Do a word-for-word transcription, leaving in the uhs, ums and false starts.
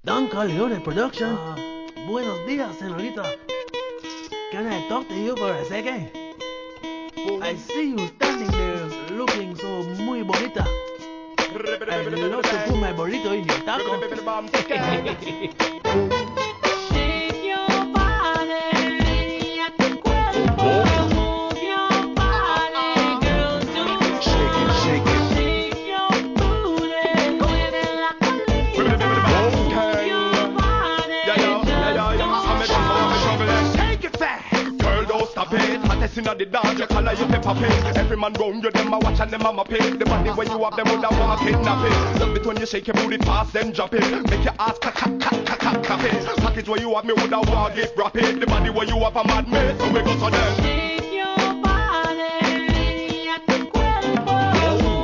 Don Corleone Production. Uh, buenos días, señorita. Can I talk to you for a second? I see you standing there looking so muy bonita. I'd love to put my burrito in your taco. Shake your body, at the cuerpo, move your body, girls do. Shake it, shake it. Shake your booty, mueve la colita, move your body, Yeah, yeah, yeah, yeah, yeah. I'm a trouble, I'm a trouble. Take it fast. Girl, don't stop it. Hottest inna the dance, you color you pepper pig. Every man round you, them a watch and them a pig. The body when you have them would a want kidnap it. Love it when you shake your booty fast, then drop it. Make your ass clap, clap, clap, clap, clap, clap it. Package where you have me would a want gift wrap it. The body where you have a mad mate, so we go to them. shake